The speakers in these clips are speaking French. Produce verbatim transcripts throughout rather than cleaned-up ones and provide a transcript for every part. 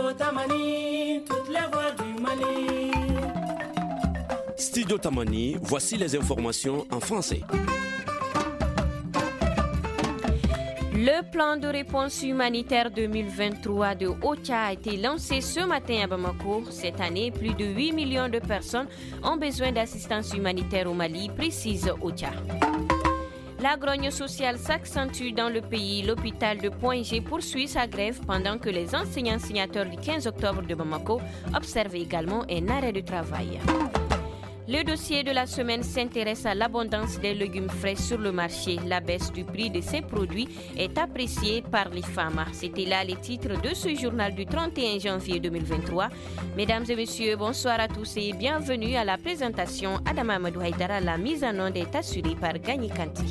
Studio Tamani, toutes les voix du Mali. Studio Tamani, voici les informations en français. Le plan de réponse humanitaire deux mille vingt-trois de OCHA a été lancé ce matin à Bamako. Cette année, plus de huit millions de personnes ont besoin d'assistance humanitaire au Mali, précise OCHA. La grogne sociale s'accentue dans le pays. L'hôpital de Point G poursuit sa grève pendant que les enseignants signataires du quinze octobre de Bamako observent également un arrêt de travail. Le dossier de la semaine s'intéresse à l'abondance des légumes frais sur le marché. La baisse du prix de ces produits est appréciée par les femmes. C'était là les titres de ce journal du trente et un janvier deux mille vingt-trois. Mesdames et messieurs, bonsoir à tous et bienvenue à la présentation. Adama Amadou Haïdara, la mise en onde est assurée par Gagny Kanti.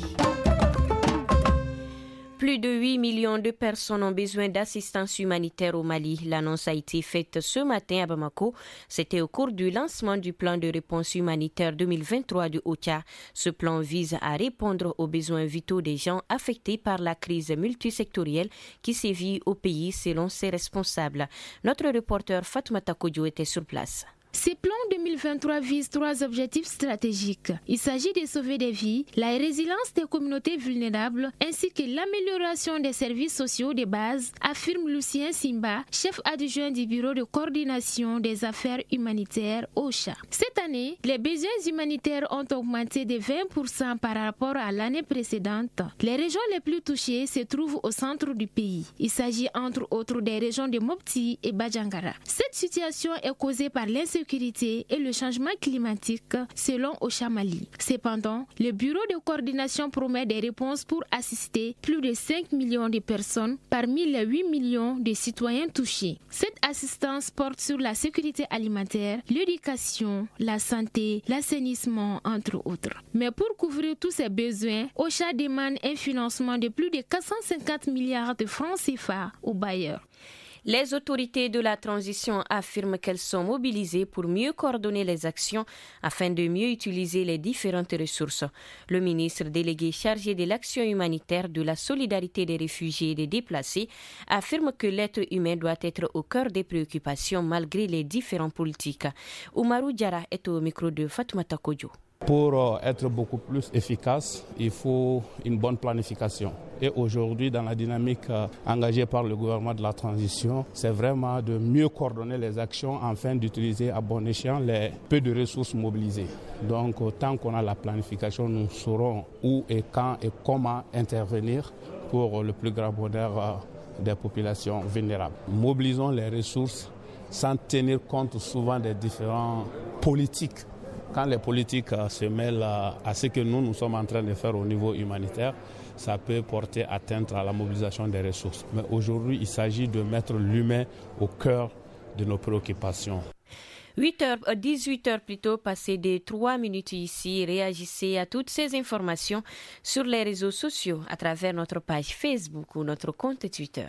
Plus de huit millions de personnes ont besoin d'assistance humanitaire au Mali. L'annonce a été faite ce matin à Bamako. C'était au cours du lancement du plan de réponse humanitaire deux mille vingt-trois du OCHA. Ce plan vise à répondre aux besoins vitaux des gens affectés par la crise multisectorielle qui sévit au pays selon ses responsables. Notre reporter Fatoumata Kodjo était sur place. Ces plans deux mille vingt-trois visent trois objectifs stratégiques. Il s'agit de sauver des vies, la résilience des communautés vulnérables ainsi que l'amélioration des services sociaux de base, affirme Lucien Simba, chef adjoint du bureau de coordination des affaires humanitaires OCHA. Cette année, les besoins humanitaires ont augmenté de vingt pour cent par rapport à l'année précédente. Les régions les plus touchées se trouvent au centre du pays. Il s'agit entre autres des régions de Mopti et Badjangara. Cette situation est causée par l'insécurité et le changement climatique selon OCHA Mali. Cependant, le bureau de coordination promet des réponses pour assister plus de cinq millions de personnes parmi les huit millions de citoyens touchés. Cette assistance porte sur la sécurité alimentaire, l'éducation, la santé, l'assainissement, entre autres. Mais pour couvrir tous ces besoins, OCHA demande un financement de plus de quatre cent cinquante milliards de francs C F A aux bailleurs. Les autorités de la transition affirment qu'elles sont mobilisées pour mieux coordonner les actions afin de mieux utiliser les différentes ressources. Le ministre délégué chargé de l'action humanitaire, de la solidarité des réfugiés et des déplacés affirme que l'être humain doit être au cœur des préoccupations malgré les différentes politiques. Oumarou Diarra est au micro de Fatoumata Kodjo. Pour être beaucoup plus efficace, il faut une bonne planification. Et aujourd'hui, dans la dynamique engagée par le gouvernement de la transition, c'est vraiment de mieux coordonner les actions afin d'utiliser à bon escient les peu de ressources mobilisées. Donc, tant qu'on a la planification, nous saurons où et quand et comment intervenir pour le plus grand bonheur des populations vulnérables. Mobilisons les ressources sans tenir compte souvent des différents politiques. Quand les politiques se mêlent à ce que nous, nous sommes en train de faire au niveau humanitaire, ça peut porter atteinte à la mobilisation des ressources. Mais aujourd'hui, il s'agit de mettre l'humain au cœur de nos préoccupations. huit heures, dix-huit heures plutôt, passées de trois minutes ici. Réagissez à toutes ces informations sur les réseaux sociaux à travers notre page Facebook ou notre compte Twitter.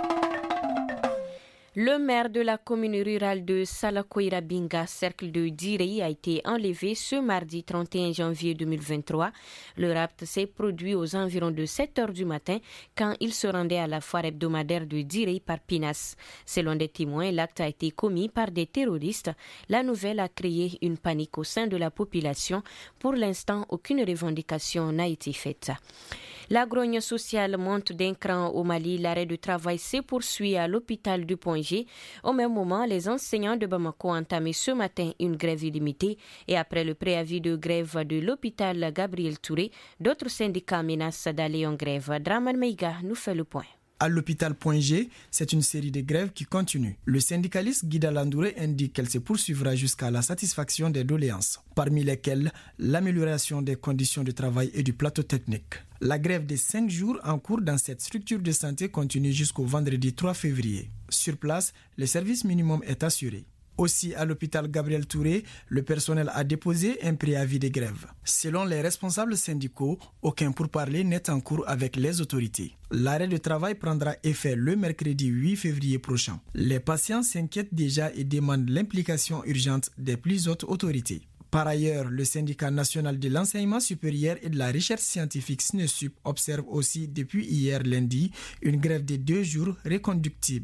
Le maire de la commune rurale de Salakoira-Binga, cercle de Direi, a été enlevé ce mardi trente et un janvier deux mille vingt-trois. Le rapt s'est produit aux environs de sept heures du matin quand il se rendait à la foire hebdomadaire de Direi par Pinas. Selon des témoins, l'acte a été commis par des terroristes. La nouvelle a créé une panique au sein de la population. Pour l'instant, aucune revendication n'a été faite. La grogne sociale monte d'un cran au Mali. L'arrêt de travail se poursuit à l'hôpital du Point G. Au même moment, les enseignants de Bamako ont entamé ce matin une grève illimitée et après le préavis de grève de l'hôpital Gabriel Touré, d'autres syndicats menacent d'aller en grève. Draman Meiga nous fait le point. À l'hôpital Point G, c'est une série de grèves qui continue. Le syndicaliste Guida Landouré indique qu'elle se poursuivra jusqu'à la satisfaction des doléances, parmi lesquelles l'amélioration des conditions de travail et du plateau technique. La grève des cinq jours en cours dans cette structure de santé continue jusqu'au vendredi trois février. Sur place, le service minimum est assuré. Aussi, à l'hôpital Gabriel Touré, le personnel a déposé un préavis de grève. Selon les responsables syndicaux, aucun pourparler n'est en cours avec les autorités. L'arrêt de travail prendra effet le mercredi huit février prochain. Les patients s'inquiètent déjà et demandent l'implication urgente des plus hautes autorités. Par ailleurs, le syndicat national de l'enseignement supérieur et de la recherche scientifique SNESUP observe aussi depuis hier lundi une grève de deux jours reconductible.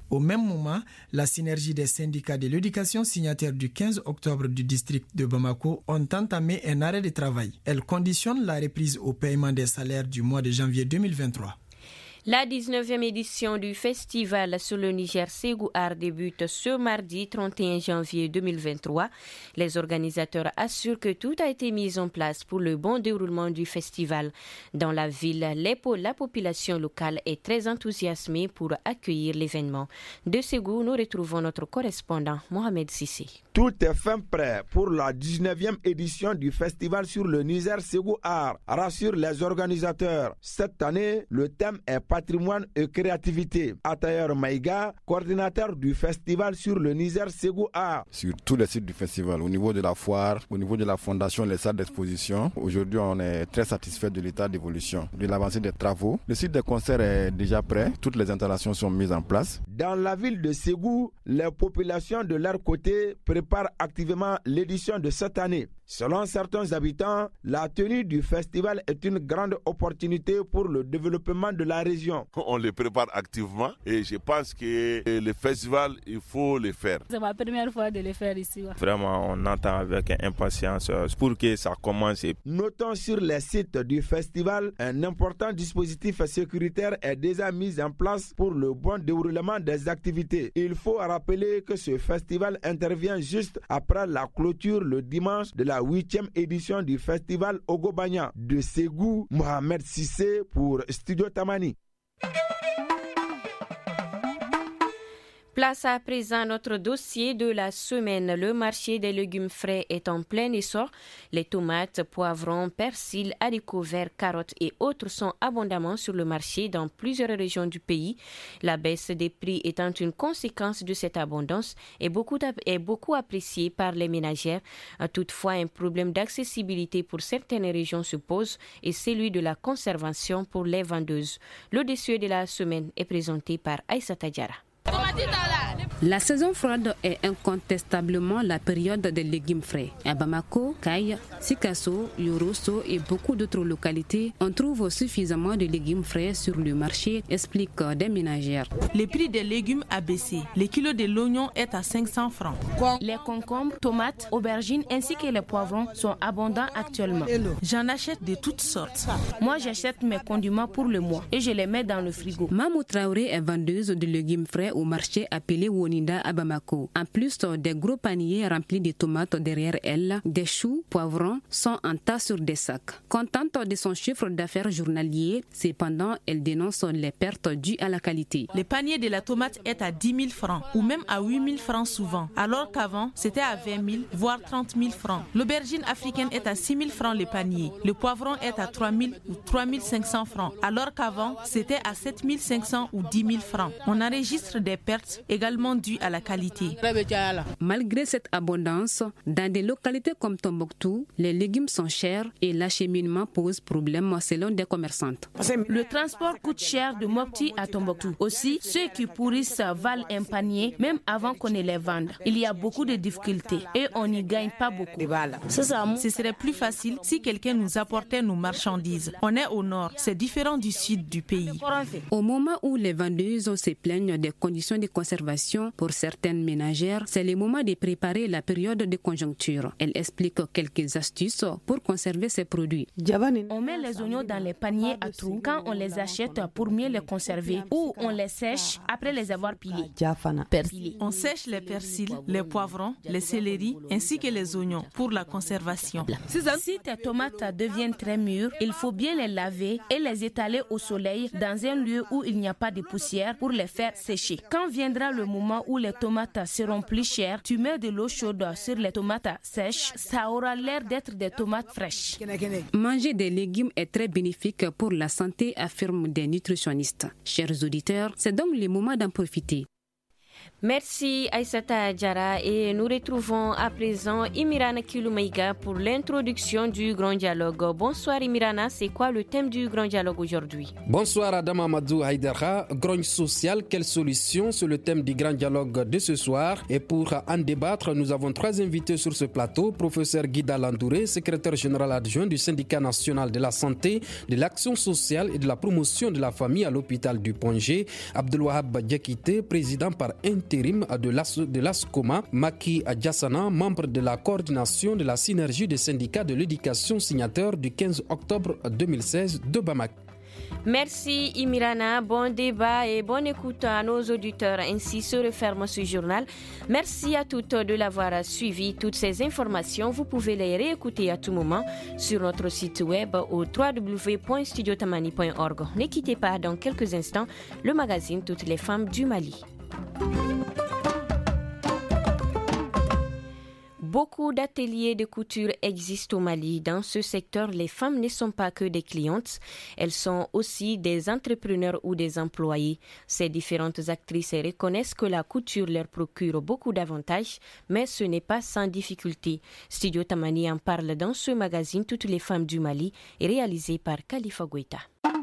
Au même moment, la synergie des syndicats de l'éducation signataires du quinze octobre du district de Bamako ont entamé un arrêt de travail. Elle conditionne la reprise au paiement des salaires du mois de janvier deux mille vingt-trois. La dix-neuvième édition du festival sur le Niger Ségou Art débute ce mardi trente et un janvier deux mille vingt-trois. Les organisateurs assurent que tout a été mis en place pour le bon déroulement du festival. Dans la ville, la population locale est très enthousiasmée pour accueillir l'événement. De Ségou, nous retrouvons notre correspondant Mohamed Sissé. Tout est fin prêt pour la dix-neuvième édition du festival sur le Niger Ségou Art, rassurent les organisateurs. Cette année, le thème est patrimoine et créativité. Atayer Maïga, coordinateur du festival sur le Niger Ségou Art. Sur tous les sites du festival, au niveau de la foire, au niveau de la fondation, les salles d'exposition, aujourd'hui on est très satisfait de l'état d'évolution, de l'avancée des travaux. Le site de concert est déjà prêt, toutes les installations sont mises en place. Dans la ville de Ségou, les populations de leur côté préparent activement l'édition de cette année. Selon certains habitants, la tenue du festival est une grande opportunité pour le développement de la région. On les prépare activement et je pense que le festival, il faut le faire. C'est ma première fois de le faire ici. Vraiment, on attend avec impatience pour que ça commence. Notons sur les sites du festival, un important dispositif sécuritaire est déjà mis en place pour le bon déroulement des activités. Il faut rappeler que ce festival intervient juste après la clôture le dimanche de la huitième édition du festival Ogobanya. De Ségou, Mohamed Sissé pour Studio Tamani. Place à présent notre dossier de la semaine. Le marché des légumes frais est en plein essor. Les tomates, poivrons, persils, haricots verts, carottes et autres sont abondamment sur le marché dans plusieurs régions du pays. La baisse des prix étant une conséquence de cette abondance est beaucoup, est beaucoup appréciée par les ménagères. Toutefois, un problème d'accessibilité pour certaines régions se pose et celui de la conservation pour les vendeuses. Le dossier de la semaine est présenté par Aïssata Diarra. La saison froide est incontestablement la période des légumes frais. À Bamako, Kaye, Sikasso, Yorosso et beaucoup d'autres localités, on trouve suffisamment de légumes frais sur le marché, expliquent des ménagères. Le prix des légumes a baissé. Le kilo de l'oignon est à cinq cents francs. Les concombres, tomates, aubergines ainsi que les poivrons sont abondants actuellement. J'en achète de toutes sortes. Moi, j'achète mes condiments pour le mois et je les mets dans le frigo. Mamou Traoré est vendeuse de légumes frais au marché appelé Woninda à Bamako. En plus des gros paniers remplis de tomates derrière elle, des choux, poivrons sont en tas sur des sacs. Contente de son chiffre d'affaires journalier, cependant, elle dénonce les pertes dues à la qualité. Le panier de la tomate est à dix mille francs ou même à huit mille francs souvent, alors qu'avant, c'était à vingt mille voire trente mille francs. L'aubergine africaine est à six mille francs le panier. Le poivron est à trois mille ou trois mille cinq cents francs, alors qu'avant, c'était à sept mille cinq cents ou dix mille francs. On enregistre des pertes également dues à la qualité. Malgré cette abondance, dans des localités comme Tombouctou, les légumes sont chers et l'acheminement pose problème selon des commerçantes. Le transport coûte cher de Mopti à Tombouctou. Aussi, ceux qui pourrissent valent un panier même avant qu'on ne les vende. Il y a beaucoup de difficultés et on n'y gagne pas beaucoup. Ce serait plus facile si quelqu'un nous apportait nos marchandises. On est au nord, c'est différent du sud du pays. Au moment où les vendeuses se plaignent des conditions de conservation pour certaines ménagères, c'est le moment de préparer la période de conjoncture. Elle explique quelques astuces pour conserver ces produits. On met les oignons dans les paniers à trous quand on les achète pour mieux les conserver ou on les sèche après les avoir pilés. Pilés. On sèche les persils, les poivrons, les céleris ainsi que les oignons pour la conservation. Si tes tomates deviennent très mûres, il faut bien les laver et les étaler au soleil dans un lieu où il n'y a pas de poussière pour les faire sécher. Quand viendra le moment où les tomates seront plus chères, tu mets de l'eau chaude sur les tomates sèches, ça aura l'air d'être des tomates fraîches. Manger des légumes est très bénéfique pour la santé, affirment des nutritionnistes. Chers auditeurs, c'est donc le moment d'en profiter. Merci Aïssata Diarra et nous retrouvons à présent Imirana Kiloumaïga pour l'introduction du Grand Dialogue. Bonsoir Imirana, c'est quoi le thème du Grand Dialogue aujourd'hui? Bonsoir Adam Amadou Haïdara. Grogne social, quelle solution? C'est le thème du Grand Dialogue de ce soir. Et pour en débattre, nous avons trois invités sur ce plateau. Professeur Guida Landouré, secrétaire général adjoint du syndicat national de la santé, de l'action sociale et de la promotion de la famille à l'hôpital du Pongé. Abdelwahab Diakité, président par intérim de l'A S, de l'ASCOMA, Maki Adjassana, membre de la coordination de la synergie des syndicats de l'éducation, signateur du quinze octobre deux mille seize de Bamako. Merci Imirana, bon débat et bonne écoute à nos auditeurs. Ainsi se referme ce journal. Merci à toutes de l'avoir suivi. Toutes ces informations, vous pouvez les réécouter à tout moment sur notre site web au w w w point studio tamani point org. Ne quittez pas, dans quelques instants, le magazine Toutes les femmes du Mali. Beaucoup d'ateliers de couture existent au Mali. Dans ce secteur, les femmes ne sont pas que des clientes, elles sont aussi des entrepreneurs ou des employés. Ces différentes actrices reconnaissent que la couture leur procure beaucoup d'avantages, mais ce n'est pas sans difficulté. Studio Tamani en parle dans ce magazine Toutes les femmes du Mali, réalisé par Khalifa Goïta.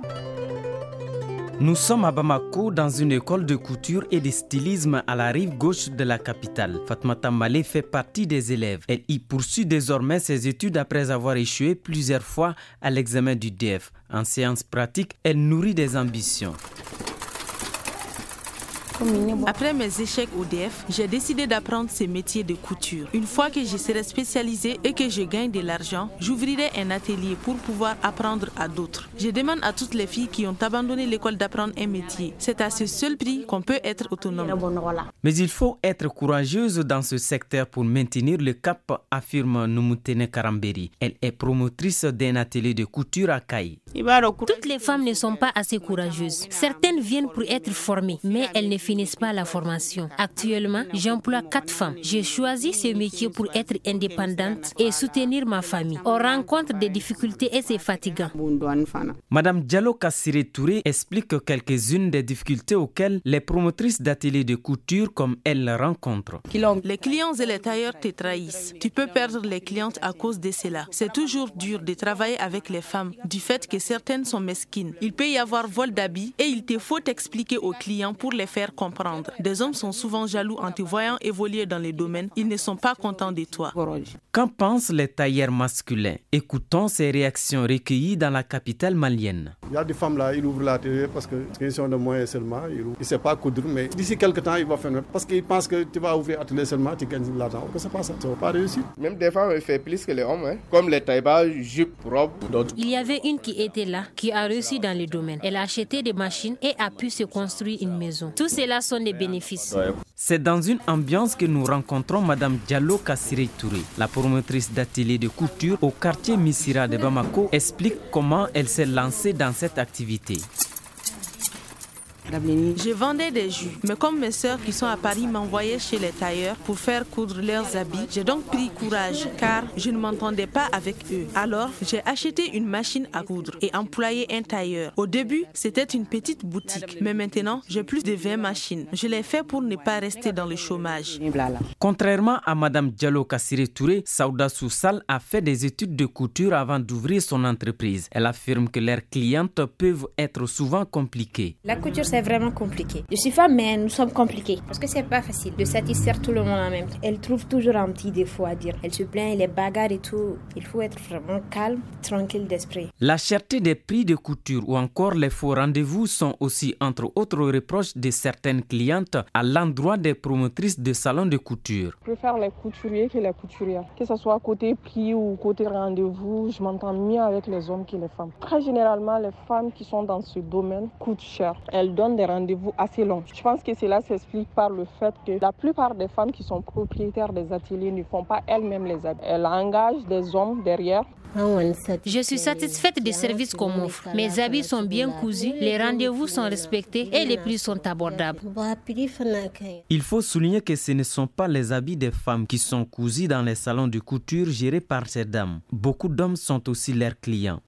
Nous sommes à Bamako dans une école de couture et de stylisme à la rive gauche de la capitale. Fatmata Malé fait partie des élèves. Elle y poursuit désormais ses études après avoir échoué plusieurs fois à l'examen du D F. En séance pratique, elle nourrit des ambitions. Après mes échecs au D F, j'ai décidé d'apprendre ce métier de couture. Une fois que je serai spécialisée et que je gagne de l'argent, j'ouvrirai un atelier pour pouvoir apprendre à d'autres. Je demande à toutes les filles qui ont abandonné l'école d'apprendre un métier. C'est à ce seul prix qu'on peut être autonome. Mais il faut être courageuse dans ce secteur pour maintenir le cap, affirme Numutene Karamberi. Elle est promotrice d'un atelier de couture à Kaï. Toutes les femmes ne sont pas assez courageuses. Certaines viennent pour être formées, mais elles ne finissent pas la formation. Actuellement, j'emploie quatre femmes. J'ai choisi ce métier pour être indépendante et soutenir ma famille. On rencontre des difficultés et c'est fatigant. Madame Diallo Kassiré Touré explique quelques-unes des difficultés auxquelles les promotrices d'ateliers de couture comme elle rencontrent. Les clients et les tailleurs te trahissent. Tu peux perdre les clientes à cause de cela. C'est toujours dur de travailler avec les femmes du fait que certaines sont mesquines. Il peut y avoir vol d'habits et il te faut t'expliquer aux clients pour les faire comprendre. Des hommes sont souvent jaloux en te voyant évoluer dans les domaines. Ils ne sont pas contents de toi. Qu'en pensent les tailleurs masculins? Écoutons ces réactions recueillies dans la capitale malienne. Il y a des femmes là, ils ouvrent l'atelier parce qu'ils sont de moyens seulement. Ils ne savent pas coudre, mais d'ici quelques temps, ils vont faire parce qu'ils pensent que tu vas ouvrir l'atelier seulement, tu gagnes de l'argent. C'est pas ça, ça va pas réussir. Même des femmes font plus que les hommes, hein. Comme les tailles, jupes, robes. Il y avait une qui était là, qui a réussi dans le domaine. Elle a acheté des machines et a pu se construire une maison. Tout cela sont des bénéfices. C'est dans une ambiance que nous rencontrons Madame Diallo Kassiré Touré. La promotrice d'atelier de couture au quartier Missira de Bamako explique comment elle s'est lancée dans cette activité. Je vendais des jus, mais comme mes sœurs qui sont à Paris m'envoyaient chez les tailleurs pour faire coudre leurs habits, j'ai donc pris courage car je ne m'entendais pas avec eux. Alors, j'ai acheté une machine à coudre et employé un tailleur. Au début, c'était une petite boutique, mais maintenant, j'ai plus de vingt machines. Je l'ai fait pour ne pas rester dans le chômage. Contrairement à Madame Diallo Kassiré Touré, Saouda Soussal a fait des études de couture avant d'ouvrir son entreprise. Elle affirme que leurs clientes peuvent être souvent compliquées. La couture, c'est vraiment compliqué. Je suis femme, mais nous sommes compliqués. Parce que c'est pas facile de satisfaire tout le monde en même temps. Elle trouve toujours un petit défaut à dire. Elle se plaint, les bagarres et tout. Il faut être vraiment calme, tranquille d'esprit. La cherté des prix de couture ou encore les faux rendez-vous sont aussi entre autres reproches de certaines clientes à l'endroit des promotrices de salons de couture. Je préfère les couturiers que les couturières. Que ce soit côté prix ou côté rendez-vous, je m'entends mieux avec les hommes que les femmes. Très généralement, les femmes qui sont dans ce domaine coûtent cher. Elles donnent des rendez-vous assez longs. Je pense que cela s'explique par le fait que la plupart des femmes qui sont propriétaires des ateliers ne font pas elles-mêmes les habits. Elles engagent des hommes derrière. Je suis satisfaite des services qu'on m'offre. Mes habits sont bien cousus, les rendez-vous sont respectés et les prix sont abordables. Il faut souligner que ce ne sont pas les habits des femmes qui sont cousus dans les salons de couture gérés par ces dames. Beaucoup d'hommes sont aussi leurs clients.